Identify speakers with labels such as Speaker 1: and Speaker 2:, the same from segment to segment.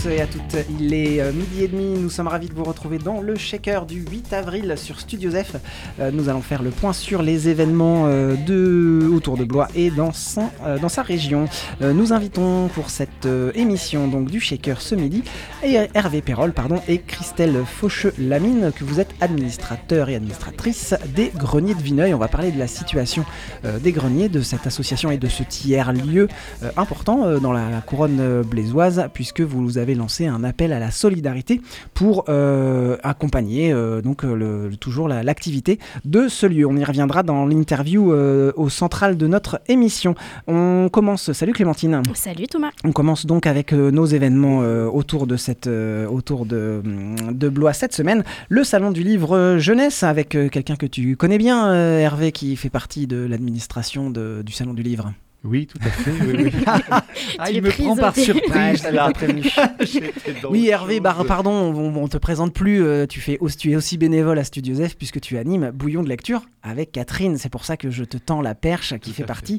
Speaker 1: et à toutes, il est 12h30, nous sommes ravis de vous retrouver dans le Shaker du 8 avril sur Studio F. Nous allons faire le point sur les événements autour de Blois et dans sa région. Nous invitons pour cette émission donc, du Shaker ce midi Hervé Perrol et Christelle Faucheux-Lamine, que vous êtes administrateur et administratrice des Greniers de Vineuil. On va parler de la situation des greniers, de cette association et de ce tiers-lieu important dans la couronne blésoise, puisque vous avez lancé un appel à la solidarité pour accompagner toujours l'activité de ce lieu. On y reviendra dans l'interview au central de notre émission. On commence. Salut Clémentine.
Speaker 2: Salut Thomas.
Speaker 1: On commence donc avec nos événements autour de Blois cette semaine. Le salon du livre jeunesse avec quelqu'un que tu connais bien, Hervé, qui fait partie de l'administration du salon du livre.
Speaker 3: Oui, tout à fait. Oui.
Speaker 1: Il me prend par surprise. Je t'avais pas prévenu. Oui, Hervé, pardon, on te présente plus. Tu es aussi bénévole à Studio F puisque tu animes Bouillon de lecture avec Catherine. C'est pour ça que je te tends la perche, qui fait partie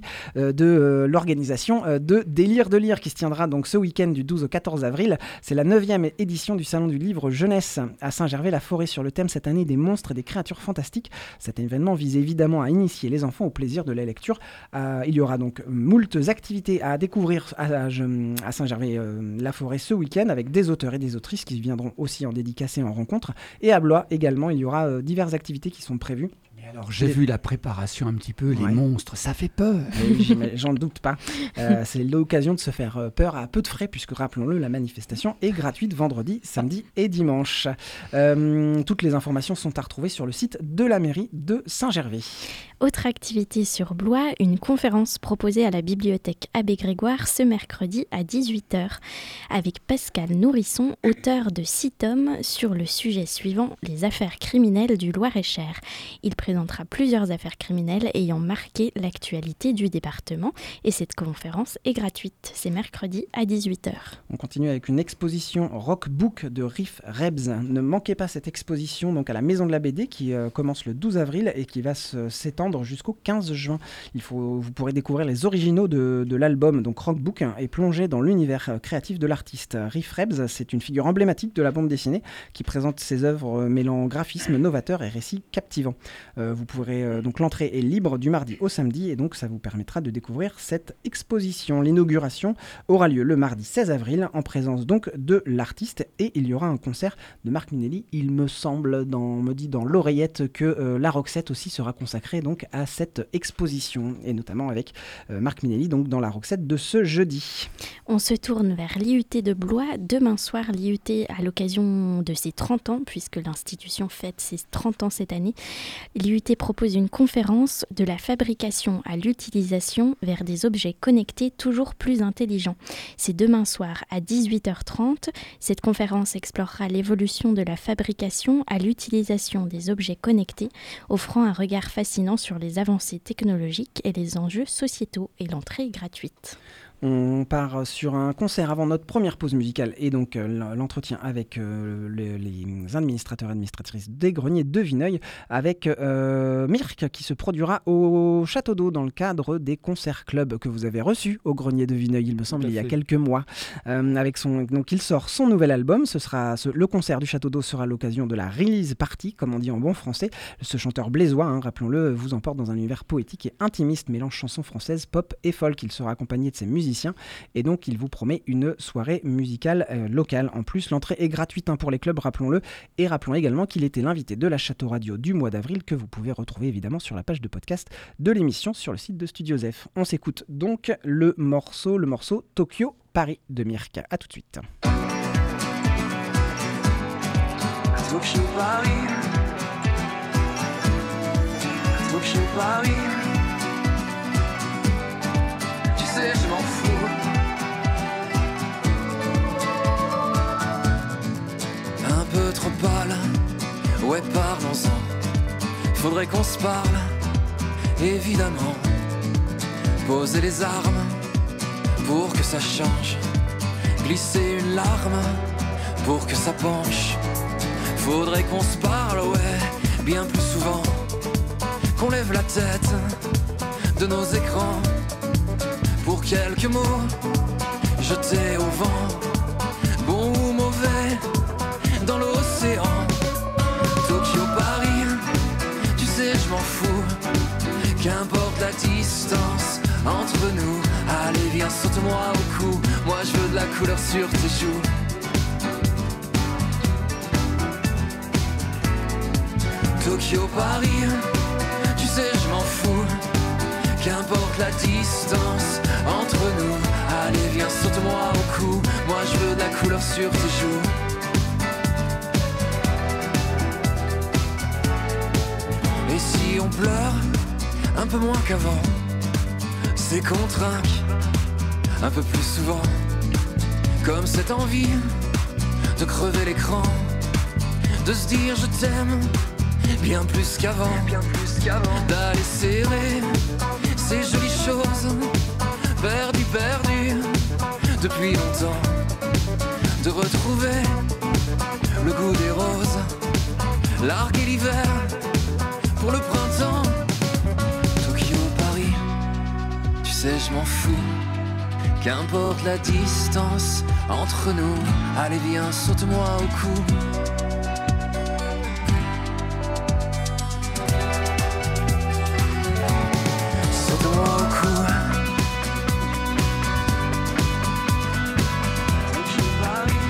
Speaker 1: de l'organisation de Délire de lire, qui se tiendra donc ce week-end du 12 au 14 avril. C'est la 9e édition du salon du livre jeunesse à Saint-Gervais-la-Forêt, sur le thème cette année des monstres et des créatures fantastiques. Cet événement vise évidemment à initier les enfants au plaisir de la lecture. Il y aura donc moultes activités à découvrir à Saint-Gervais-la-Forêt ce week-end, avec des auteurs et des autrices qui viendront aussi en dédicace et en rencontre. Et à Blois également, il y aura diverses activités qui sont prévues.
Speaker 3: Alors j'ai vu la préparation un petit peu, les monstres, ça fait peur.
Speaker 1: Oui, j'en doute pas. C'est l'occasion de se faire peur à peu de frais, puisque rappelons-le, la manifestation est gratuite vendredi, samedi et dimanche. Toutes les informations sont à retrouver sur le site de la mairie de Saint-Gervais.
Speaker 2: Autre activité sur Blois, une conférence proposée à la bibliothèque Abbé Grégoire ce mercredi à 18h avec Pascal Nourrisson, auteur de 6 tomes sur le sujet suivant, les affaires criminelles du Loir-et-Cher. Il présentera plusieurs affaires criminelles ayant marqué l'actualité du département et cette conférence est gratuite. C'est mercredi à 18h.
Speaker 1: On continue avec une exposition Rockbook de Riff Rebs. Ne manquez pas cette exposition donc à la Maison de la BD qui commence le 12 avril et qui va s'étendre jusqu'au 15 juin. Vous pourrez découvrir les originaux de l'album donc Rockbook et plonger dans l'univers créatif de l'artiste. Riff Rebs, c'est une figure emblématique de la bande dessinée qui présente ses œuvres mêlant graphisme novateur et récits captivants. Vous pourrez donc l'entrée est libre du mardi au samedi et donc ça vous permettra de découvrir cette exposition. L'inauguration aura lieu le mardi 16 avril en présence donc de l'artiste et il y aura un concert de Marc Minelli. Il me semble, me dit dans l'oreillette que la Roxette aussi sera consacrée donc à cette exposition et notamment avec Marc Minelli donc dans la Roxette de ce jeudi.
Speaker 2: On se tourne vers l'IUT de Blois. Demain soir, l'IUT à l'occasion de ses 30 ans, puisque l'institution fête ses 30 ans cette année, l'IUT propose une conférence de la fabrication à l'utilisation vers des objets connectés toujours plus intelligents. C'est demain soir à 18h30. Cette conférence explorera l'évolution de la fabrication à l'utilisation des objets connectés, offrant un regard fascinant sur les avancées technologiques et les enjeux sociétaux, et l'entrée est gratuite.
Speaker 1: On part sur un concert avant notre première pause musicale et donc l'entretien avec les administrateurs et administratrices des Greniers de Vineuil avec Mirk qui se produira au Château d'Eau dans le cadre des concerts clubs que vous avez reçus au Grenier de Vineuil, il me semble, il y a quelques mois. Donc il sort son nouvel album, le concert du Château d'Eau sera l'occasion de la release party, comme on dit en bon français. Ce chanteur blésois, rappelons-le, vous emporte dans un univers poétique et intimiste, mélange chansons françaises, pop et folk. Il sera accompagné de ses musiciens et donc il vous promet une soirée musicale locale. En plus, l'entrée est gratuite pour les clubs, rappelons-le, et rappelons également qu'il était l'invité de la Château Radio du mois d'avril que vous pouvez retrouver évidemment sur la page de podcast de l'émission sur le site de Studio F. On s'écoute donc le morceau Tokyo Paris de Mirk. À tout de suite.
Speaker 4: Tokyo Paris, Tokyo Paris. Je m'en fous. Un peu trop pâle, ouais parlons-en. Faudrait qu'on se parle, évidemment. Poser les armes pour que ça change. Glisser une larme pour que ça penche. Faudrait qu'on se parle, ouais, bien plus souvent. Qu'on lève la tête de nos écrans. Pour quelques mots jetés au vent bon ou mauvais, dans l'océan. Tokyo, Paris, tu sais, je m'en fous. Qu'importe la distance entre nous. Allez, viens, saute-moi au cou. Moi, je veux de la couleur sur tes joues. Tokyo, Paris, tu sais, je m'en fous. Qu'importe la distance entre nous. Allez, viens, saute-moi au cou. Moi, je veux de la couleur sur tes joues. Et si on pleure un peu moins qu'avant, c'est qu'on trinque un peu plus souvent. Comme cette envie de crever l'écran, de se dire je t'aime bien plus qu'avant, d'aller serrer ces jolies choses perdues depuis longtemps, de retrouver le goût des roses, l'arc et l'hiver pour le printemps. Tokyo, Paris, tu sais, je m'en fous. Qu'importe la distance entre nous. Allez, viens, saute-moi au cou. Saute-moi au cou. Tokyo, Paris.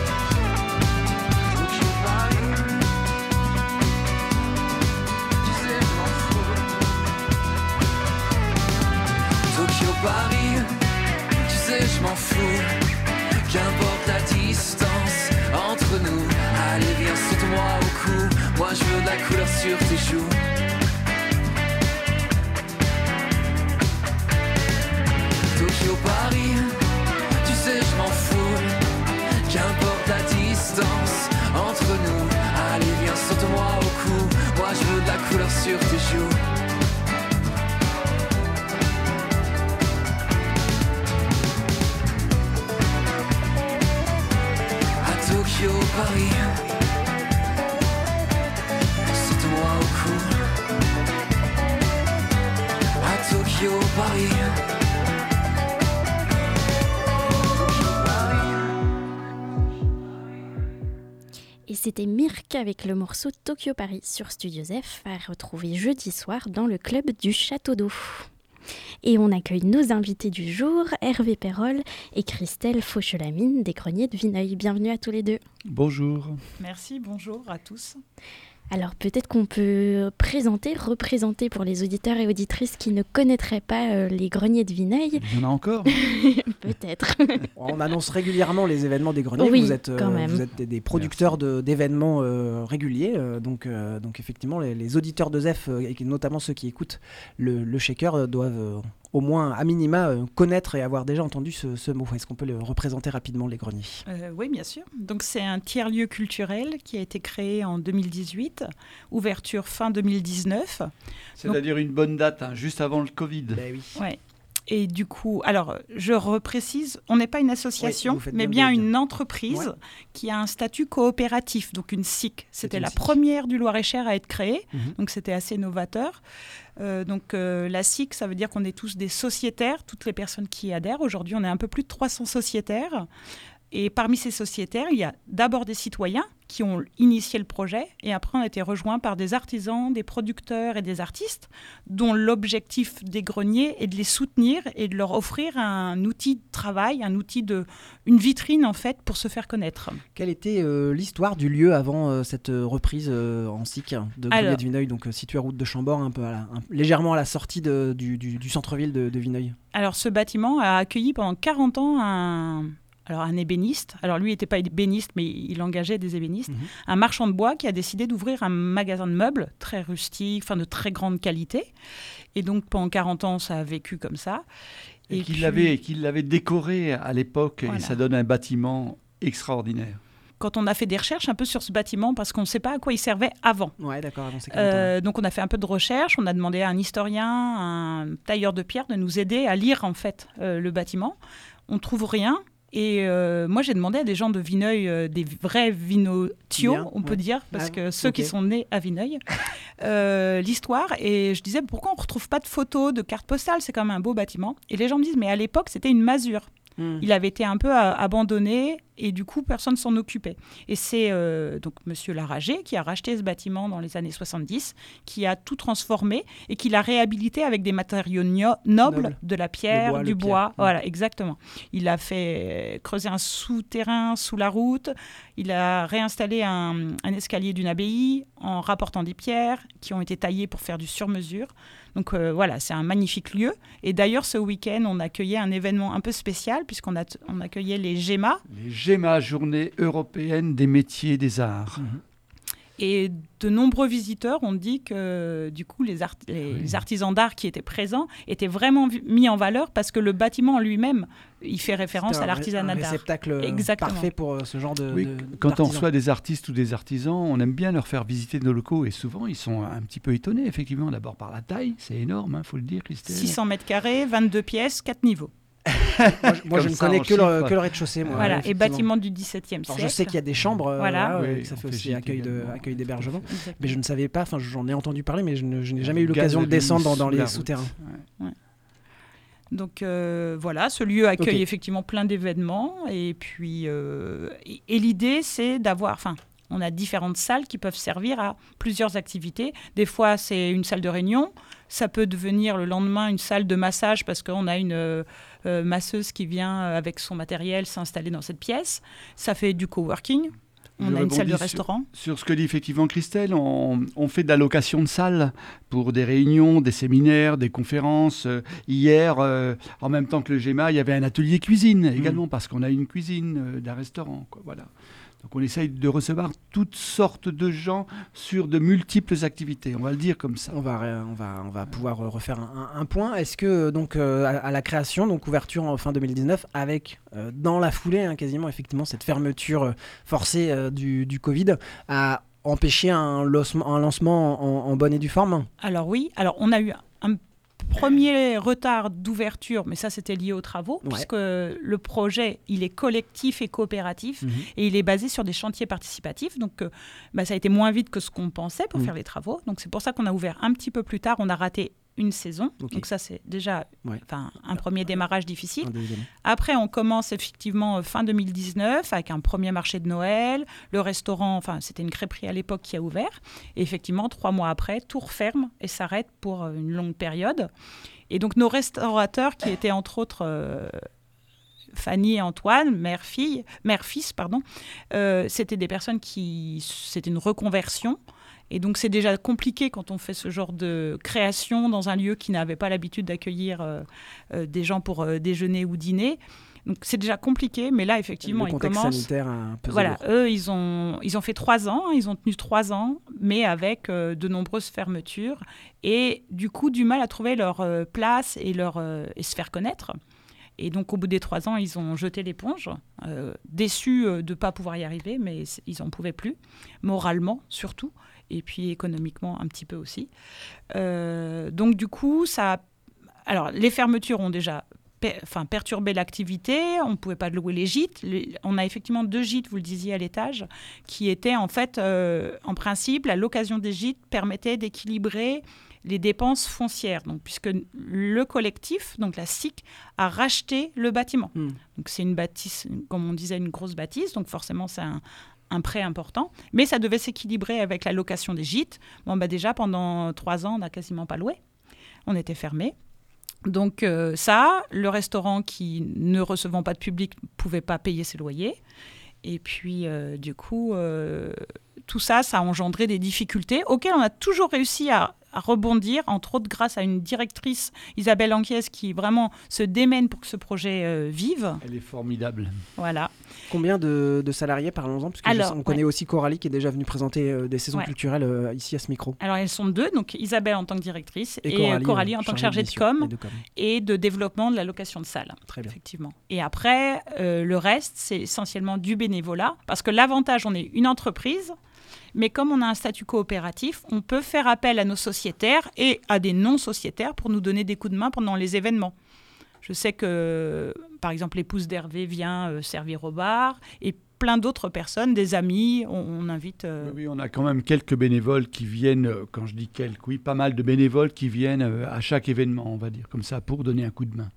Speaker 4: Tokyo, Paris. Tu sais, je m'en fous. Tokyo, Paris. Tu sais, je m'en fous. Qu'importe la distance entre nous. Allez, viens, saute-moi au cou. Moi, je veux de la couleur sur tes joues. Tokyo, Paris, tu sais, je m'en fous. Qu'importe la distance entre nous. Allez, viens, saute-moi au cou. Moi, je veux de la couleur sur tes joues. Tokyo, Paris, saute-moi au cou. À Tokyo, Paris.
Speaker 2: Et c'était Mirk avec le morceau Tokyo Paris sur Studio F, à retrouver jeudi soir dans le club du Château d'Eau. Et on accueille nos invités du jour, Hervé Perrol et Christelle Fauchelamine des Greniers de Vineuil. Bienvenue à tous les deux.
Speaker 5: Bonjour.
Speaker 6: Merci, bonjour à tous.
Speaker 2: Alors peut-être qu'on peut représenter pour les auditeurs et auditrices qui ne connaîtraient pas les Greniers de Vineuil.
Speaker 5: Il y en a encore.
Speaker 2: Peut-être.
Speaker 1: On annonce régulièrement les événements des Greniers.
Speaker 2: Oui,
Speaker 1: vous êtes des producteurs d'événements réguliers. Donc effectivement, les auditeurs de ZEF, et notamment ceux qui écoutent le Shaker, doivent au moins, à minima, connaître et avoir déjà entendu ce mot. Est-ce qu'on peut le représenter rapidement, les Greniers ?
Speaker 6: Oui, bien sûr. Donc, c'est un tiers-lieu culturel qui a été créé en 2018, ouverture fin 2019.
Speaker 5: C'est-à-dire une bonne date, juste avant le Covid.
Speaker 1: Ben oui.
Speaker 6: Ouais. Et du coup, alors, je reprécise, on n'est pas une association, mais bien une entreprise qui a un statut coopératif, donc une SIC. C'était la première du Loir-et-Cher à être créée, donc c'était assez novateur. La SIC, ça veut dire qu'on est tous des sociétaires, toutes les personnes qui y adhèrent. Aujourd'hui, on est un peu plus de 300 sociétaires. Et parmi ces sociétaires, il y a d'abord des citoyens qui ont initié le projet, et après on a été rejoints par des artisans, des producteurs et des artistes, dont l'objectif des greniers est de les soutenir et de leur offrir un outil de travail, une vitrine en fait pour se faire connaître.
Speaker 1: Quelle était l'histoire du lieu avant cette reprise en SIC de Greniers de Vineuil, donc situé à route de Chambord, légèrement à la sortie du centre-ville de Vineuil? Alors
Speaker 6: ce bâtiment a accueilli pendant 40 ans un ébéniste, alors lui n'était pas ébéniste mais il engageait des ébénistes, un marchand de bois qui a décidé d'ouvrir un magasin de meubles très rustique, de très grande qualité. Et donc pendant 40 ans ça a vécu comme ça.
Speaker 5: Et qu'il l'avait décoré à l'époque, voilà. Et ça donne un bâtiment extraordinaire.
Speaker 6: Quand on a fait des recherches un peu sur ce bâtiment, parce qu'on ne sait pas à quoi il servait avant.
Speaker 1: Ouais, d'accord, avant ces 40 ans.
Speaker 6: Donc on a fait un peu de recherche, on a demandé à un historien, un tailleur de pierre de nous aider à lire en fait le bâtiment. On ne trouve rien. Et moi, j'ai demandé à des gens de Vineuil, des vrais vinotiaux, on peut dire, parce que ceux qui sont nés à Vineuil, l'histoire. Et je disais, pourquoi on ne retrouve pas de photos, de cartes postales ? C'est quand même un beau bâtiment. Et les gens me disent, mais à l'époque, c'était une masure. Il avait été un peu abandonné et du coup, personne ne s'en occupait. Et c'est donc M. Laragé qui a racheté ce bâtiment dans les années 70, qui a tout transformé et qui l'a réhabilité avec des matériaux nobles, de la pierre, du bois. Voilà, exactement. Il a fait creuser un souterrain sous la route. Il a réinstallé un escalier d'une abbaye en rapportant des pierres qui ont été taillées pour faire du sur-mesure. Donc voilà, c'est un magnifique lieu. Et d'ailleurs, ce week-end, on accueillait un événement un peu spécial puisqu'on on accueillait les GEMA.
Speaker 5: Les GEMA, Journée européenne des métiers et des arts.
Speaker 6: Et de nombreux visiteurs ont dit que du coup, les artisans d'art qui étaient présents étaient vraiment mis en valeur parce que le bâtiment en lui-même, il fait référence à l'artisanat d'art.
Speaker 1: C'est un réceptacle parfait pour ce genre de
Speaker 5: quand on reçoit des artistes ou des artisans, on aime bien leur faire visiter nos locaux et souvent, ils sont un petit peu étonnés, effectivement, d'abord par la taille. C'est énorme, faut le dire, Christelle.
Speaker 6: 600 mètres carrés, 22 pièces, 4 niveaux.
Speaker 1: moi je ne connais que le rez-de-chaussée. Moi,
Speaker 6: voilà, et bâtiment du XVIIe siècle.
Speaker 1: Alors, je sais qu'il y a des chambres, ça fait aussi accueil d'hébergement. Mais je ne savais pas, j'en ai entendu parler, mais je n'ai jamais eu l'occasion de descendre dans les souterrains.
Speaker 6: Donc voilà, ce lieu accueille effectivement plein d'événements. Et puis, et l'idée, c'est d'avoir... On a différentes salles qui peuvent servir à plusieurs activités. Des fois, c'est une salle de réunion. Ça peut devenir le lendemain une salle de massage parce qu'on a une masseuse qui vient avec son matériel s'installer dans cette pièce. Ça fait du coworking. On a une salle de restaurant.
Speaker 5: Sur ce que dit effectivement Christelle, on fait de la location de salles pour des réunions, des séminaires, des conférences. Hier, en même temps que le GEMA, il y avait un atelier cuisine également parce qu'on a une cuisine d'un restaurant. Voilà. Donc on essaye de recevoir toutes sortes de gens sur de multiples activités, on va le dire comme ça.
Speaker 1: On va pouvoir refaire un point. Est-ce que donc à la création, donc ouverture en fin 2019, avec dans la foulée quasiment effectivement cette fermeture forcée du Covid, a empêché un lancement en bonne et due forme ?
Speaker 6: Alors oui, on a eu un premier retard d'ouverture, mais ça c'était lié aux travaux, puisque le projet il est collectif et coopératif et il est basé sur des chantiers participatifs, donc ça a été moins vite que ce qu'on pensait pour faire les travaux, donc c'est pour ça qu'on a ouvert un petit peu plus tard, on a raté une saison, donc ça c'est déjà un premier démarrage difficile. Après on commence effectivement fin 2019 avec un premier marché de Noël, le restaurant, c'était une crêperie à l'époque qui a ouvert, et effectivement 3 mois après tout referme et s'arrête pour une longue période. Et donc nos restaurateurs qui étaient entre autres Fanny et Antoine, mère-fils, c'était des personnes c'était une reconversion. Et donc, c'est déjà compliqué quand on fait ce genre de création dans un lieu qui n'avait pas l'habitude d'accueillir des gens pour déjeuner ou dîner. Donc, c'est déjà compliqué, mais là, effectivement, ils commencent...
Speaker 1: Le contexte sanitaire un peu...
Speaker 6: Voilà, eux, ils ont fait 3 ans, ils ont tenu 3 ans, mais avec de nombreuses fermetures. Et du coup, du mal à trouver leur place et se faire connaître. Et donc, au bout des 3 ans, ils ont jeté l'éponge, déçus de ne pas pouvoir y arriver, mais ils n'en pouvaient plus, moralement surtout, et puis économiquement un petit peu aussi. Donc, du coup, alors, les fermetures ont déjà perturbé l'activité, on ne pouvait pas louer les gîtes. On a effectivement 2 gîtes, vous le disiez, à l'étage, qui étaient en fait, en principe, la location des gîtes permettait d'équilibrer les dépenses foncières, donc, puisque le collectif, donc la SIC, a racheté le bâtiment. Donc c'est une bâtisse, comme on disait, une grosse bâtisse, donc forcément c'est un prêt important, mais ça devait s'équilibrer avec la location des gîtes. Déjà, pendant 3 ans, on n'a quasiment pas loué. On était fermés. Donc le restaurant qui, ne recevant pas de public, ne pouvait pas payer ses loyers. Et puis, du coup, tout ça a engendré des difficultés auxquelles on a toujours réussi à rebondir, entre autres grâce à une directrice, Isabelle Anquiès, qui vraiment se démène pour que ce projet vive.
Speaker 5: Elle est formidable.
Speaker 6: Voilà.
Speaker 1: Combien de salariés, parlons-en, parce que on connaît aussi Coralie qui est déjà venue présenter des saisons culturelles ici à ce micro.
Speaker 6: Alors elles sont 2, donc Isabelle en tant que directrice et Coralie en tant que chargée de com et de développement de la location de salles.
Speaker 1: Très bien.
Speaker 6: Effectivement. Et après, le reste, c'est essentiellement du bénévolat, parce que l'avantage, on est une entreprise, mais comme on a un statut coopératif, on peut faire appel à nos sociétaires et à des non-sociétaires pour nous donner des coups de main pendant les événements. Je sais que, par exemple, l'épouse d'Hervé vient servir au bar et plein d'autres personnes, des amis, on invite...
Speaker 5: Oui, on a quand même quelques bénévoles qui viennent, quand je dis quelques, pas mal de bénévoles qui viennent à chaque événement, on va dire, comme ça, pour donner un coup de main.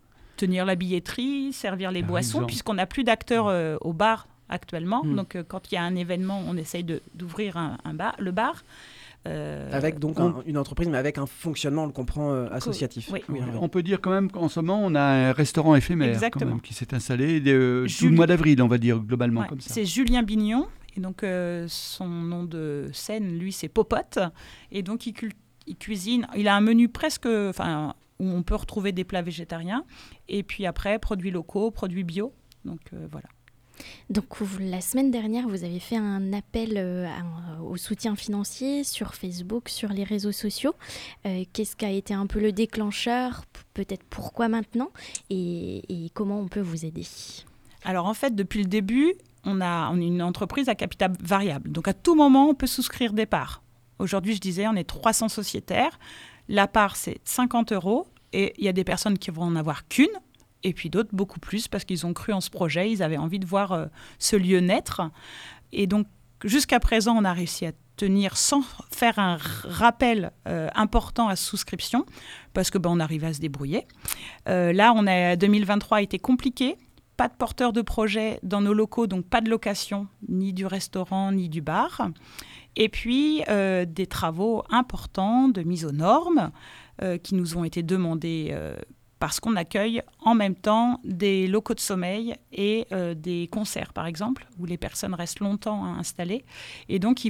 Speaker 6: tenir la billetterie, servir les boissons, puisqu'on n'a plus d'acteurs au bar actuellement. Donc, quand il y a un événement, on essaye d'ouvrir le bar.
Speaker 1: Avec donc une entreprise, mais avec un fonctionnement, on le comprend, associatif.
Speaker 6: Oui.
Speaker 5: On peut dire quand même qu'en ce moment, on a un restaurant éphémère quand même, qui s'est installé tout le mois d'avril, on va dire, globalement. Comme ça.
Speaker 6: C'est Julien Bignon, et donc son nom de scène, lui, c'est Popote. Et donc, il cuisine. Il a un menu presque... où on peut retrouver des plats végétariens. Et puis après, produits locaux, produits bio. Donc, voilà.
Speaker 2: Donc la semaine dernière, vous avez fait un appel au soutien financier sur Facebook, sur les réseaux sociaux. Qu'est-ce qui a été un peu le déclencheur ? Peut-être pourquoi maintenant ? Et comment on peut vous aider ?
Speaker 6: Alors en fait, depuis le début, on est une entreprise à capital variable. Donc à tout moment, on peut souscrire des parts. Aujourd'hui, je disais, on est 300 sociétaires. La part, c'est 50 € et il y a des personnes qui vont en avoir qu'une. Et puis d'autres, beaucoup plus, parce qu'ils ont cru en ce projet, ils avaient envie de voir ce lieu naître. Et donc, jusqu'à présent, on a réussi à tenir sans faire un rappel important à souscription, parce que on arrive à se débrouiller. Là, 2023 a été compliqué. Pas de porteurs de projet dans nos locaux, donc pas de location, ni du restaurant, ni du bar. Et puis, des travaux importants de mise aux normes qui nous ont été demandés parce qu'on accueille en même temps des locaux de sommeil et des concerts, par exemple, où les personnes restent longtemps installées. Et donc, il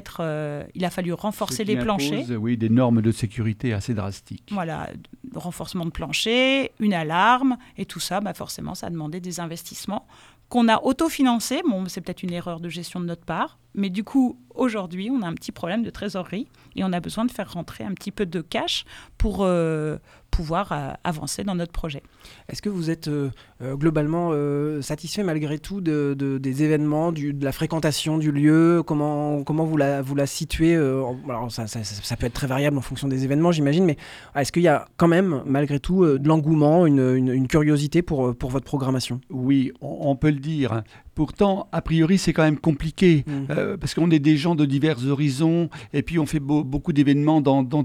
Speaker 6: a fallu renforcer les planchers.
Speaker 5: Oui, des normes de sécurité assez drastiques.
Speaker 6: Voilà, renforcement de plancher, une alarme, et tout ça, forcément, ça a demandé des investissements qu'on a autofinancés. Bon, c'est peut-être une erreur de gestion de notre part, mais du coup, aujourd'hui, on a un petit problème de trésorerie et on a besoin de faire rentrer un petit peu de cash pour pouvoir avancer dans notre projet.
Speaker 1: Est-ce que vous êtes globalement satisfait malgré tout des événements, de la fréquentation du lieu ? Comment vous la situez Alors ça peut être très variable en fonction des événements, j'imagine, mais est-ce qu'il y a quand même, malgré tout, de l'engouement, une curiosité pour votre programmation ?
Speaker 5: Oui, on peut le dire. Pourtant, a priori, c'est quand même compliqué, parce qu'on est des gens de divers horizons, et puis on fait beaucoup d'événements de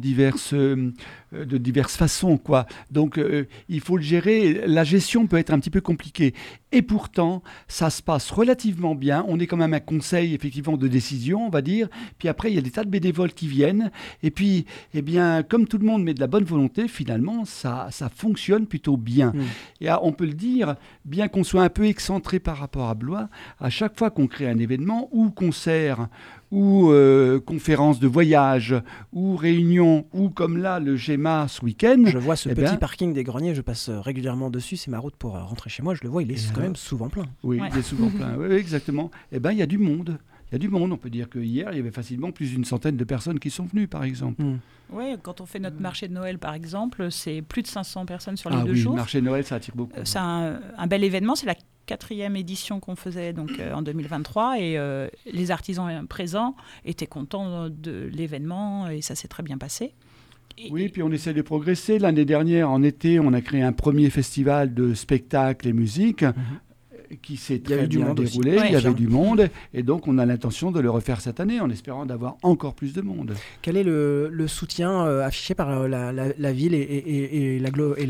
Speaker 5: diverses façons, quoi. Donc, il faut le gérer. La gestion peut être un petit peu compliquée. Et pourtant, ça se passe relativement bien. On est quand même un conseil, effectivement, de décision, on va dire. Puis après, il y a des tas de bénévoles qui viennent. Et puis, comme tout le monde met de la bonne volonté, finalement, ça fonctionne plutôt bien. Et on peut le dire, bien qu'on soit un peu excentré par rapport à Blois, à chaque fois qu'on crée un événement ou concert ou conférence de voyage ou réunion ou comme là le GEMA ce week-end.
Speaker 1: Je vois ce petit parking des Greniers, je passe régulièrement dessus, c'est ma route pour rentrer chez moi, je le vois, il est quand même souvent plein.
Speaker 5: Oui, il est souvent plein, oui, exactement. Il y a du monde. Il y a du monde, on peut dire qu'hier, il y avait facilement plus d'une centaine de personnes qui sont venues, par exemple.
Speaker 6: Oui, quand on fait notre marché de Noël, par exemple, c'est plus de 500 personnes sur les 2 jours.
Speaker 5: Le marché de Noël, ça attire beaucoup.
Speaker 6: C'est un bel événement, c'est la 4e édition qu'on faisait donc, en 2023, et les artisans présents étaient contents de l'événement, et ça s'est très bien passé.
Speaker 5: Oui, puis on essaie de progresser. L'année dernière, en été, on a créé un premier festival de spectacles et musique. Qui s'est très bien déroulé, il y avait du monde, et donc on a l'intention de le refaire cette année en espérant d'avoir encore plus de monde.
Speaker 1: Quel est le soutien affiché par la ville et l'agglomération ?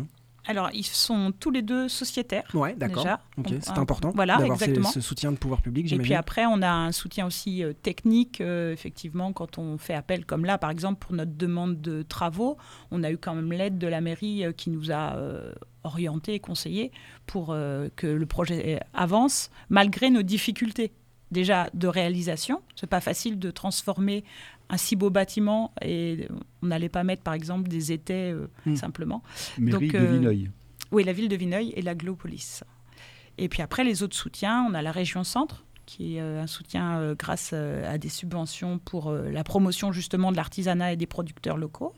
Speaker 6: Alors, ils sont tous les 2 sociétaires.
Speaker 1: Oui, d'accord.
Speaker 6: Déjà.
Speaker 1: Okay. C'est important
Speaker 6: d'avoir
Speaker 1: exactement. Ce soutien de pouvoir public, j'imagine.
Speaker 6: Et puis après, on a un soutien aussi technique. Effectivement, quand on fait appel comme là, par exemple, pour notre demande de travaux, on a eu quand même l'aide de la mairie qui nous a orientés et conseillés pour que le projet avance, malgré nos difficultés. Déjà de réalisation, c'est pas facile de transformer un si beau bâtiment et on n'allait pas mettre par exemple des étais simplement.
Speaker 5: Mairie de Vineuil.
Speaker 6: Oui, la ville de Vineuil et l'Aglopolis. Et puis après les autres soutiens, on a la région Centre qui est un soutien grâce à des subventions pour la promotion justement de l'artisanat et des producteurs locaux.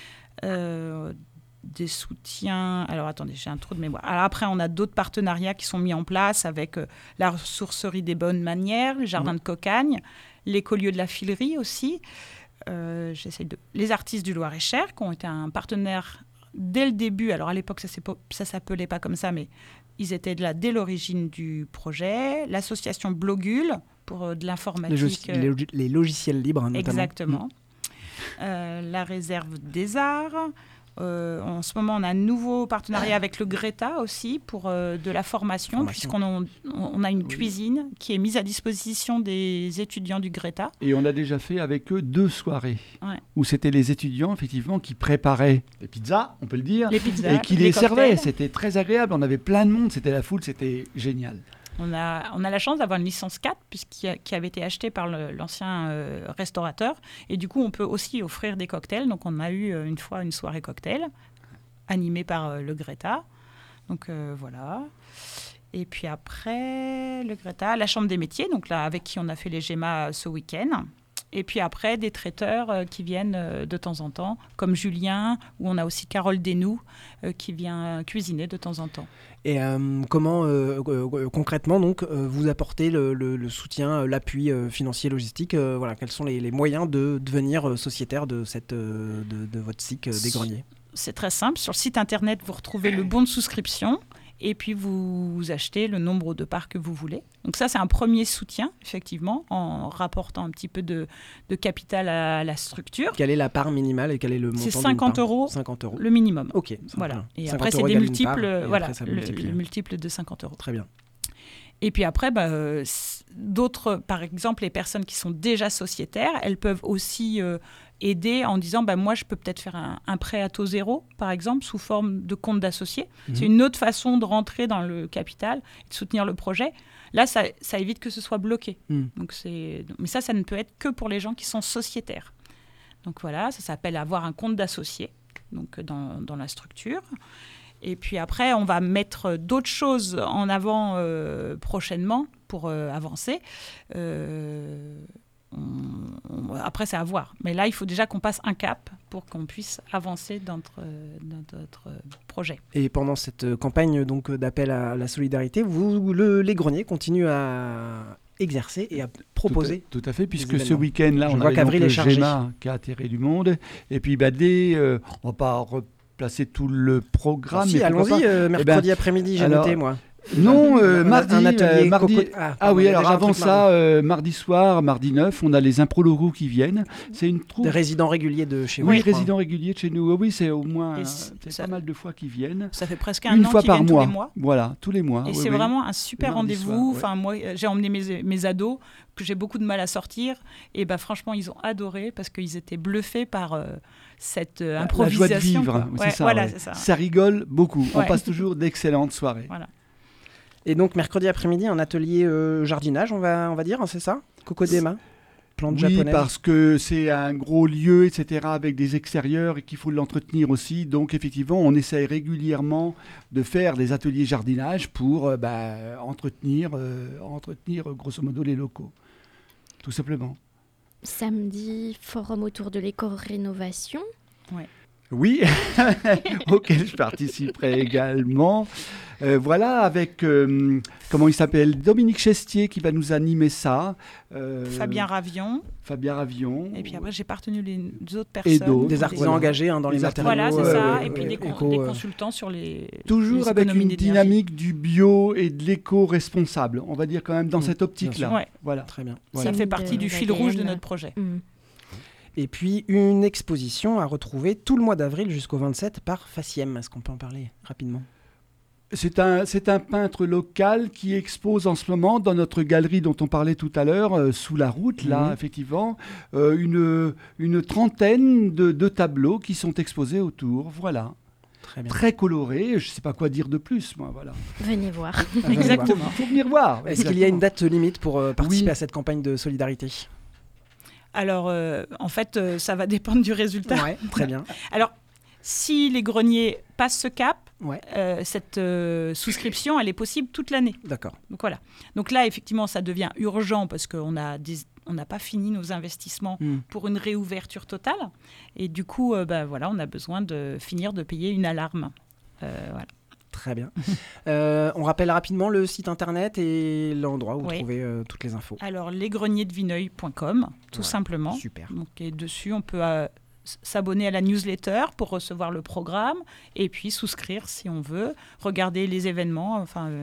Speaker 6: Des soutiens... Alors, attendez, j'ai un trou de mémoire. Alors, après, on a d'autres partenariats qui sont mis en place avec la ressourcerie des bonnes manières, le jardin de Cocagne, l'écolieu de la filerie aussi. Les artistes du Loir-et-Cher, qui ont été un partenaire dès le début. Alors, à l'époque, ça ne s'appelait pas comme ça, mais ils étaient là dès l'origine du projet. L'association Blogule, pour de l'informatique.
Speaker 1: Les logiciels libres, notamment.
Speaker 6: Exactement. La réserve des arts. En ce moment, on a un nouveau partenariat avec le Greta aussi pour de la formation. Puisqu'on a une cuisine qui est mise à disposition des étudiants du Greta.
Speaker 5: Et on a déjà fait avec eux 2 soirées où c'était les étudiants effectivement qui préparaient les pizzas, on peut le dire, et qui les servaient. C'était très agréable, on avait plein de monde, c'était la foule, c'était génial.
Speaker 6: On a la chance d'avoir une licence 4 qui avait été achetée par l'ancien restaurateur. Et du coup, on peut aussi offrir des cocktails. Donc, on a eu une fois une soirée cocktail animée par le Greta. Donc, voilà. Et puis après, le Greta, la Chambre des métiers, donc là, avec qui on a fait les GEMA ce week-end. Et puis après, des traiteurs qui viennent de temps en temps, comme Julien, ou on a aussi Carole Desnoux qui vient cuisiner de temps en temps.
Speaker 1: Et comment concrètement donc vous apportez le soutien, l'appui financier, logistique, voilà, quels sont les moyens de devenir sociétaire de votre SIC des Greniers?
Speaker 6: C'est très simple. Sur le site internet, vous retrouvez le bon de souscription. Et puis, vous achetez le nombre de parts que vous voulez. Donc ça, c'est un premier soutien, effectivement, en rapportant un petit peu de capital à la structure.
Speaker 1: Quelle est la part minimale et quel est le montant?
Speaker 6: C'est 50 €,
Speaker 1: 50 €.
Speaker 6: Le minimum.
Speaker 1: OK.
Speaker 6: Voilà. Et après, c'est des multiples, le multiple de 50 €.
Speaker 1: Très bien.
Speaker 6: Et puis après, d'autres, par exemple, les personnes qui sont déjà sociétaires, elles peuvent aussi aider en disant moi je peux peut-être faire un prêt à taux zéro par exemple sous forme de compte d'associé. C'est une autre façon de rentrer dans le capital et de soutenir le projet. Là ça évite que ce soit bloqué. Donc mais ça ne peut être que pour les gens qui sont sociétaires. Donc voilà, ça s'appelle avoir un compte d'associé donc dans la structure. Et puis après, on va mettre d'autres choses en avant prochainement pour avancer. Après, c'est à voir. Mais là, il faut déjà qu'on passe un cap pour qu'on puisse avancer dans notre projet.
Speaker 1: Et pendant cette campagne donc, d'appel à la solidarité, les Greniers continuent à exercer et à proposer.
Speaker 5: Tout à fait, puisque ce week-end-là, on a le GEMA qui a attiré du monde. Et puis, on ne va pas replacer tout le programme.
Speaker 1: Si, allons-y, mercredi après-midi, j'ai noté, moi.
Speaker 5: Non, mardi.
Speaker 1: Un atelier
Speaker 5: oui, alors avant ça, mardi soir, mardi 9, on a les impros locaux qui viennent. C'est une troupe.
Speaker 1: Des résidents réguliers de chez vous.
Speaker 5: Oui, résidents réguliers de chez nous. Oui, c'est au moins pas mal de fois qu'ils viennent.
Speaker 6: Ça fait presque un an qu'ils viennent tous les mois.
Speaker 5: Voilà, tous les mois.
Speaker 6: Et c'est vraiment un super rendez-vous. Enfin, moi, j'ai emmené mes ados que j'ai beaucoup de mal à sortir. Et franchement, ils ont adoré parce qu'ils étaient bluffés par cette improvisation.
Speaker 5: La joie de vivre, c'est ça.
Speaker 6: Voilà, c'est ça.
Speaker 5: Ça rigole beaucoup. On passe toujours d'excellentes soirées.
Speaker 6: Voilà.
Speaker 1: Et donc, mercredi après-midi, un atelier jardinage, on va dire, c'est ça? Cocodéma, plante japonaise.
Speaker 5: Oui, parce que c'est un gros lieu, etc., avec des extérieurs et qu'il faut l'entretenir aussi. Donc, effectivement, on essaye régulièrement de faire des ateliers jardinage pour entretenir, grosso modo, les locaux. Tout simplement.
Speaker 2: Samedi, forum autour de l'éco-rénovation.
Speaker 6: Ouais.
Speaker 5: Oui, auquel je participerai également. Voilà, avec, comment il s'appelle, Dominique Chestier qui va nous animer ça.
Speaker 6: Fabien Ravion.
Speaker 5: Et
Speaker 6: puis après, j'ai pas retenu les autres personnes.
Speaker 1: Des artisans engagés dans les matériaux.
Speaker 6: Voilà, c'est ça. Et puis des consultants sur les
Speaker 5: toujours avec une dynamique du bio et de l'éco-responsable. On va dire quand même dans cette optique-là.
Speaker 6: Ouais.
Speaker 5: Voilà.
Speaker 1: Très bien.
Speaker 6: Ça fait partie du fil rouge de notre projet.
Speaker 1: Et puis une exposition à retrouver tout le mois d'avril jusqu'au 27 par Faciem. Est-ce qu'on peut en parler rapidement ?
Speaker 5: C'est un peintre local qui expose en ce moment dans notre galerie dont on parlait tout à l'heure, sous la route, là, effectivement, une trentaine de tableaux qui sont exposés autour. Voilà. Très colorés. Je ne sais pas quoi dire de plus, moi. Voilà.
Speaker 2: Venez voir.
Speaker 6: Exactement.
Speaker 5: Il faut venir voir.
Speaker 1: Est-ce qu'il y a une date limite pour participer à cette campagne de solidarité ?
Speaker 6: Alors, en fait, ça va dépendre du résultat.
Speaker 1: Ouais, très bien.
Speaker 6: Alors, si les greniers passent ce cap, cette souscription, elle est possible toute l'année.
Speaker 1: D'accord.
Speaker 6: Donc voilà. Donc là, effectivement, ça devient urgent parce qu'on n'a pas fini nos investissements pour une réouverture totale. Et du coup, on a besoin de finir de payer une alarme. Voilà.
Speaker 1: Très bien. On rappelle rapidement le site internet et l'endroit où trouver toutes les infos.
Speaker 6: Alors, lesgreniers-de-Vineuil.com, tout simplement.
Speaker 1: Super.
Speaker 6: Donc, et dessus, on peut s'abonner à la newsletter pour recevoir le programme et puis souscrire si on veut, regarder les événements.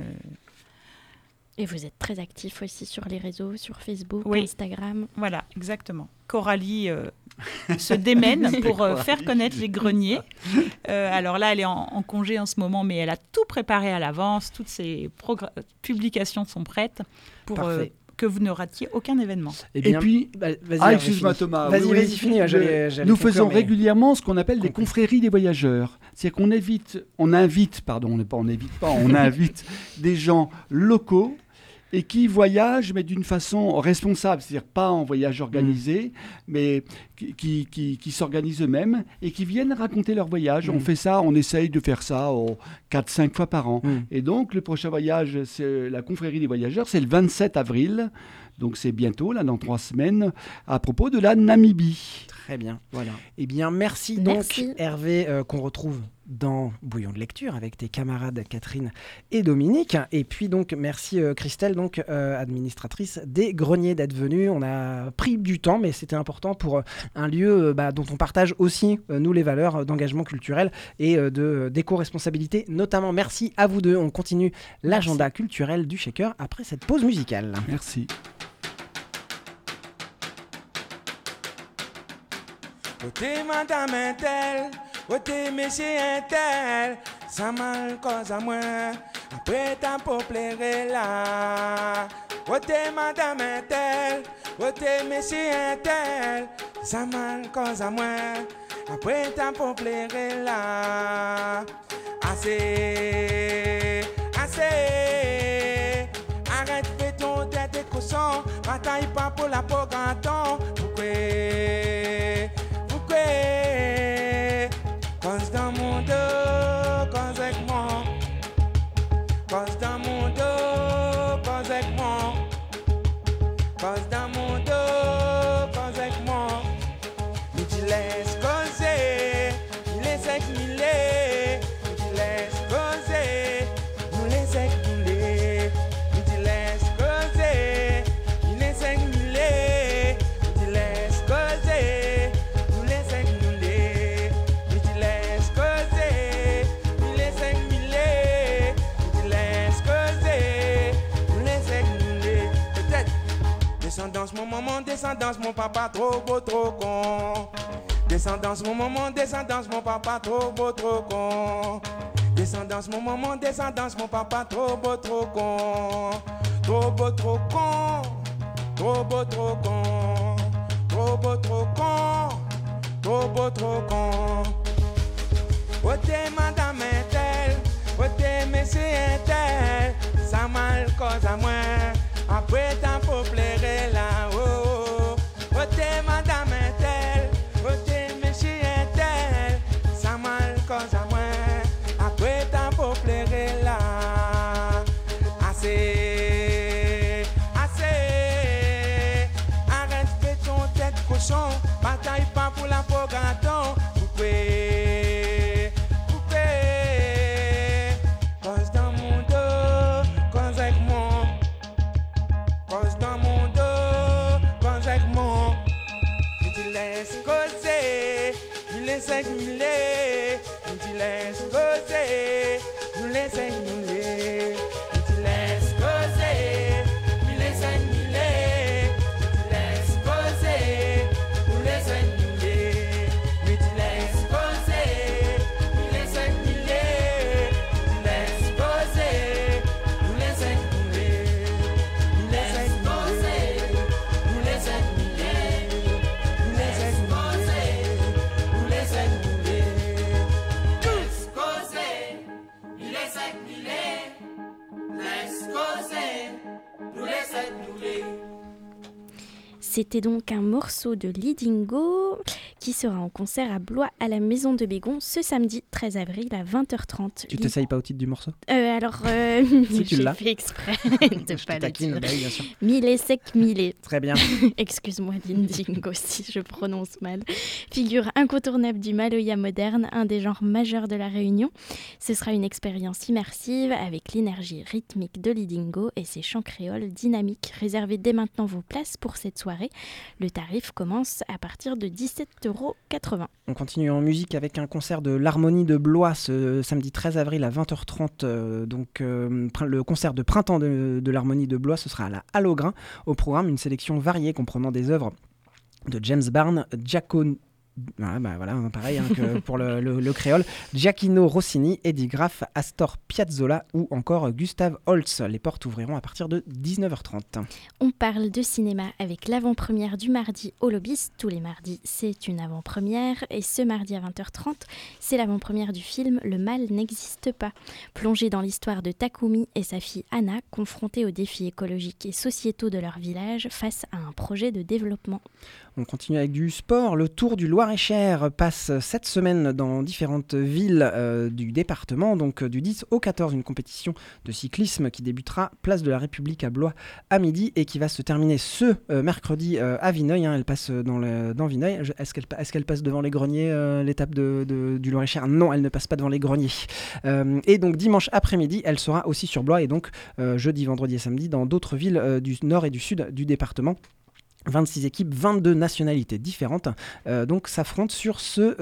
Speaker 2: Et vous êtes très actif aussi sur les réseaux, sur Facebook,
Speaker 6: oui.
Speaker 2: Instagram.
Speaker 6: Voilà, exactement. Coralie se démène pour faire connaître les greniers. Alors là, elle est en congé en ce moment, mais elle a tout préparé à l'avance. Toutes ses publications sont prêtes pour que vous ne ratiez aucun événement.
Speaker 5: Et puis, excuse-moi Thomas.
Speaker 1: Vas-y, finis.
Speaker 5: Nous faisons régulièrement ce qu'on appelle des confréries des voyageurs. C'est-à-dire qu'on invite des gens locaux et qui voyagent, mais d'une façon responsable, c'est-à-dire pas en voyage organisé, mais qui s'organisent eux-mêmes et qui viennent raconter leur voyage. On fait ça, on essaye de faire ça 4-5 fois par an. Et donc, le prochain voyage, c'est la confrérie des voyageurs, c'est le 27 avril, donc c'est bientôt, là, dans 3 semaines, à propos de la Namibie.
Speaker 1: Très bien. Voilà. Eh bien, merci. Donc, Hervé, qu'on retrouve dans Bouillon de lecture avec tes camarades Catherine et Dominique. Et puis donc, merci Christelle, donc administratrice des Greniers, d'être venue. On a pris du temps, mais c'était important pour un lieu dont on partage aussi, nous, les valeurs d'engagement culturel et d'éco-responsabilité notamment. Merci à vous deux. On continue l'agenda culturel du Shaker après cette pause musicale.
Speaker 5: Merci.
Speaker 7: Côté madame Intel, côté monsieur Intel, ça mal cause à moi, après t'as pour plaire là. Côté madame Intel, côté monsieur Intel, ça mal cause à moi, après t'as pour plaire là. Assez, arrête fais ton tête de cochon, bataille pas pour la peau ganton, cause dans mon dos, cause avec moi. Cause dans mon dos, cause avec moi. Cause dans mon dos, cause avec moi. Mais tu laisses causer, il est sec, il est. Mais tu laisses causer, nous les sec, nous les. Mais tu laisses causer, il est sec, il est. Mais tu laisses causer, nous les sec, nous les. Mais tu laisses causer, nous les sec, nous les. Mais tu laisses causer, nous les sec, nous les. Peut-être descendance mon maman, descendance mon papa, trop beau, trop con. Descendance mon maman, descendance mon papa, trop beau, trop con. Descendance mon maman, descendance mon papa, trop beau, trop con. Trop beau, trop con. Trop beau, trop con. Trop beau, trop con. Trop beau, trop con. Ote madame Intel, ote monsieur Intel, ça mal cause à moi, après t'en pour plaire là-haut. Ote madame Intel, ote monsieur Intel, ça mal cause à moi, après t'en pour plaire là. Assez, arrête fais ton tête cochon, bataille pas pour la peau gâteau, cause dans mon dos, cause avec moi. Cause dans mon dos, cause avec moi. Et tu laisses causer, nous les sec, nous les. Et tu laisses causer, nous les sec, nous les. Et tu laisses causer, nous les sec, nous les. Et tu laisses causer, nous les sec, nous les. Mais tu laisses causer, nous les sec, nous les. Tu laisses causer, nous les sec, nous les. Nous les causer, nous les sec, nous les. Nous les causer, nous les sec, nous les. Tous causer, nous les sec, nous les. Laisse causer, nous les sec, nous les.
Speaker 2: C'était donc un morceau de Lidingo qui sera en concert à Blois à la Maison de Bégon ce samedi 13 avril à 20h30.
Speaker 1: Tu t'essayes pas au titre du morceau?
Speaker 2: Si
Speaker 1: tu l'as.
Speaker 2: J'ai fait exprès de pas le dire.
Speaker 1: Bah oui, bien sûr.
Speaker 2: Millet sec, millet.
Speaker 1: Très bien.
Speaker 2: Excuse-moi Lidingo si je prononce mal. Figure incontournable du Maloya moderne, un des genres majeurs de la Réunion. Ce sera une expérience immersive avec l'énergie rythmique de Lidingo et ses chants créoles dynamiques. Réservez dès maintenant vos places pour cette soirée. Le tarif commence à partir de 17,80 €.
Speaker 1: On continue en musique avec un concert de l'Harmonie de Blois ce samedi 13 avril à 20h30. Le concert de printemps de l'Harmonie de Blois, ce sera à la Halle au Grain. Au programme, une sélection variée comprenant des œuvres de James Barnes, voilà, pareil que pour le créole, Giacchino Rossini, Eddie Graf, Astor Piazzolla ou encore Gustav Holst. Les portes ouvriront à partir de 19h30.
Speaker 2: On parle de cinéma avec l'avant-première du mardi au Lobbyiste. Tous les mardis, c'est une avant-première. Et ce mardi à 20h30, c'est l'avant-première du film Le mal n'existe pas. Plongé dans l'histoire de Takumi et sa fille Anna, confrontés aux défis écologiques et sociétaux de leur village face à un projet de développement.
Speaker 1: On continue avec du sport. Le Tour du Loir-et-Cher passe cette semaine dans différentes villes du département. Donc du 10 au 14, une compétition de cyclisme qui débutera place de la République à Blois à midi et qui va se terminer ce mercredi à Vineuil. Elle passe dans Vineuil. Est-ce qu'elle passe devant les greniers, l'étape du Loir-et-Cher ? Non, elle ne passe pas devant les greniers. Et donc dimanche après-midi, elle sera aussi sur Blois et donc jeudi, vendredi et samedi dans d'autres villes du nord et du sud du département. 26 équipes, 22 nationalités différentes donc s'affrontent pour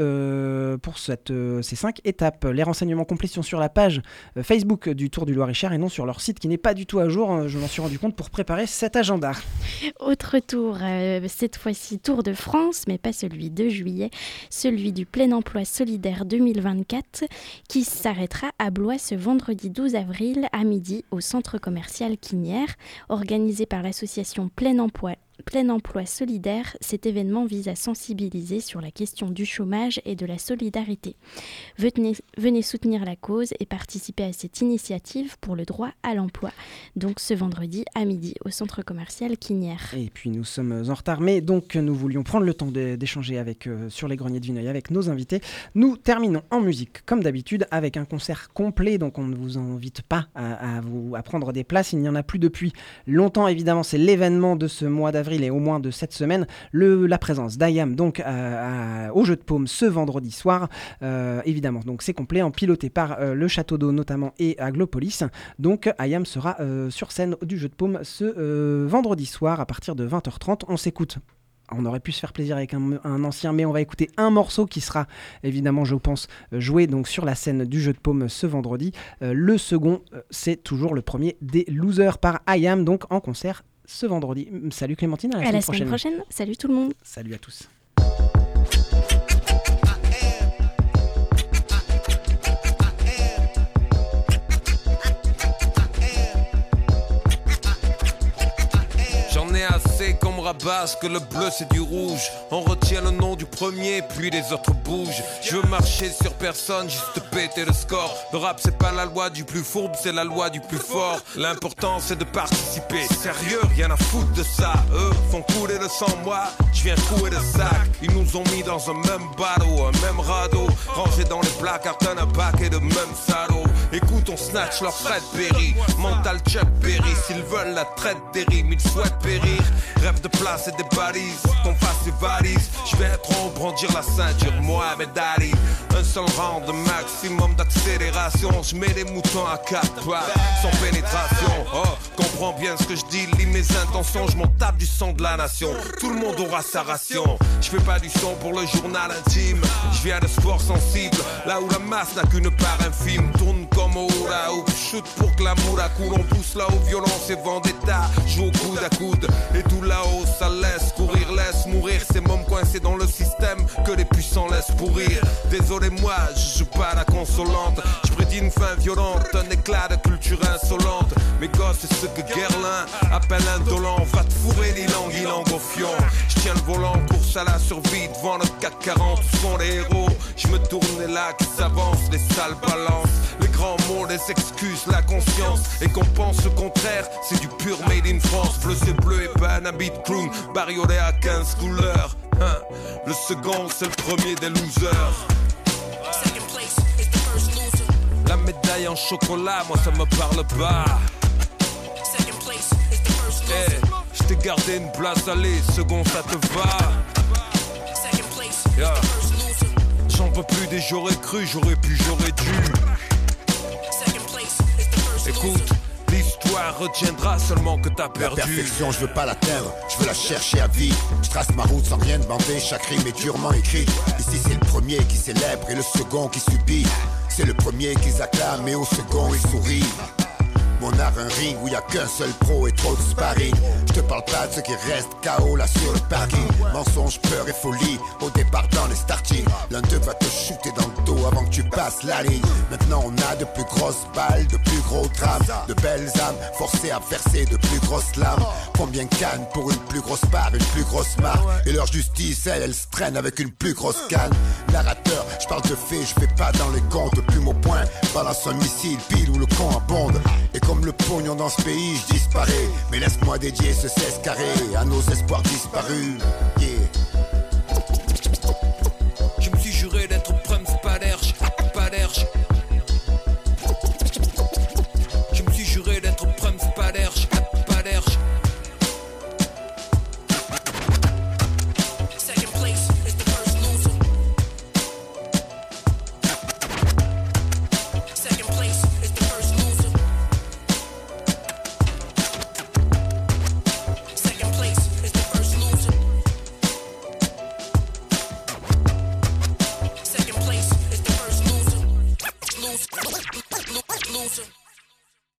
Speaker 1: ces 5 étapes. Les renseignements complets sont sur la page Facebook du Tour du Loir-et-Cher et non sur leur site qui n'est pas du tout à jour. Je m'en suis rendu compte pour préparer cet agenda.
Speaker 2: Autre tour, cette fois-ci Tour de France, mais pas celui de juillet, celui du plein emploi solidaire 2024 qui s'arrêtera à Blois ce vendredi 12 avril à midi au centre commercial Quinière, organisé par l'association Plein Emploi solidaire. Cet événement vise à sensibiliser sur la question du chômage et de la solidarité. Venez soutenir la cause et participer à cette initiative pour le droit à l'emploi. Donc ce vendredi à midi au centre commercial Quinière.
Speaker 1: Et puis nous sommes en retard, mais donc nous voulions prendre le temps d'échanger sur les greniers de Vineuil avec nos invités. Nous terminons en musique comme d'habitude avec un concert complet, donc on ne vous invite pas à prendre des places. Il n'y en a plus depuis longtemps, évidemment. C'est l'événement de ce mois d'avril et au moins de cette semaine, la présence d'Ayam donc au Jeu de Paume ce vendredi soir, évidemment. Donc c'est complet, piloté par le Château d'Eau notamment et Aglopolis. Donc Ayam sera sur scène du Jeu de Paume ce vendredi soir à partir de 20h30. On s'écoute. On aurait pu se faire plaisir avec un ancien, mais on va écouter un morceau qui sera évidemment, je pense, joué donc sur la scène du Jeu de Paume ce vendredi. Le second, c'est toujours le premier des Losers par Ayam, donc en concert ce vendredi. Salut Clémentine,
Speaker 2: à la semaine prochaine. Salut tout le monde.
Speaker 1: Salut à tous.
Speaker 8: J'en ai assez qu'on me rabâche que le bleu c'est du rouge. On retient le nom du premier puis les autres bougent. Je veux marcher sur personne, juste péter le score. Le rap c'est pas la loi du plus fourbe, c'est la loi du plus fort. L'important c'est de participer. Sérieux, rien à foutre de ça. Eux font couler le sang, moi je viens trouer le sac. Ils nous ont mis dans un même bateau, un même radeau. Rangés dans les placards d'un paquet de même salauds. Écoute, on snatch leur Fred Perry. Mental Chuck Berry. S'ils veulent la traite des rimes, ils souhaitent périr. Rêve de place et des balises, qu'on fasse des valises. Je vais trop brandir la ceinture, Mohamed Ali. Un seul round de maximum d'accélération. Je mets les moutons à 4 pattes, sans pénétration. Oh, comprends bien ce que je dis, lis mes intentions. Je m'en tape du sang de la nation. Tout le monde aura sa ration. Je fais pas du son pour le journal intime. Je viens de sport sensible, là où la masse n'a qu'une part infime. Tourne comme au hula hoop, shoot pour que l'amour à coule. On pousse là où violence et vendetta. Joue au coude à coude, et tout là-haut ça laisse courir, laisse mourir. Ces mômes coincés dans le système que les puissants laissent pourrir. Désolé moi, je joue pas la consolante. Je prédis une fin violente, un éclat de culture insolente. Mes gosses c'est ce que Guerlain appelle indolent. Va te fourrer l'ilang au fion. Je tiens le volant, course à la survie devant le CAC 40. Où sont les héros? Je me tourne et là qui s'avancent, les sales balances. Les grands mots, les excuses, la conscience. Et qu'on pense le contraire, c'est du pur made in France. Bleu c'est bleu et pas un habit de clown. Bariolé à 15 couleurs. Le second c'est le premier des losers. La médaille en chocolat, moi ça me parle pas. Hey, je t'ai gardé une place, allez, second ça te va. Yeah. J'en peux plus des j'aurais cru, j'aurais pu, j'aurais dû. Écoute, l'histoire retiendra seulement que t'as perdu.
Speaker 9: La perfection, je veux pas l'atteindre, je veux la chercher à vie. Je trace ma route sans rien demander, chaque rime est durement écrite. Ici c'est le premier qui célèbre et le second qui subit. C'est le premier qu'ils acclament et au second ils sourient. Mon art un ring où y a qu'un seul pro et trop de sparring. Je te parle pas de ceux qui restent KO là sur le parking. Mensonge, peur et folie au départ dans les starting. L'un d'eux va te shooter dans le dos avant que tu passes la ligne. Maintenant on a de plus grosses balles, de plus gros drames, de belles âmes forcées à verser de plus grosses larmes. Combien de cannes pour une plus grosse part, une plus grosse marque. Et leur justice, elle se traîne avec une plus grosse canne. Narrateur, je parle de faits, je fais pas dans les comptes. Plume au point, balance un missile, pile où le con abonde. Et comme le pognon dans ce pays, je disparais. Mais laisse-moi dédier ce 16 carré à nos espoirs disparus. Yeah.